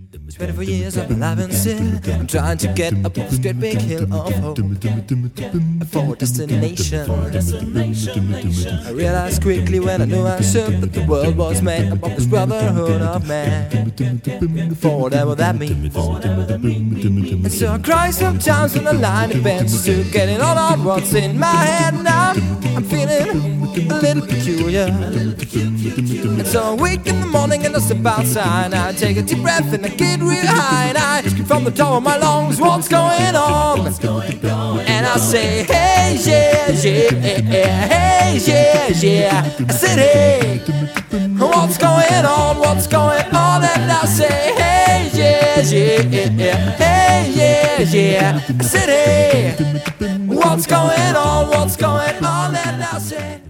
24 years of alive and sin, I'm trying to get up this great big hill of hope for a destination. I realized quickly when I knew I should that the world was made up of this brotherhood of man, for whatever that means. And so I cry sometimes when the line depends to getting all on what's in my head. Now I'm feeling a little peculiar, and so I wake in the morning and I step outside and I take a deep breath and I get real high and I scream from the top of my lungs, what's going on? And I say, hey, yeah, yeah, hey, yeah, yeah. I said, hey, what's going on? What's going on? And I say, hey, yeah, yeah, hey, yeah, yeah. I said, hey, what's going on? What's going on? And I say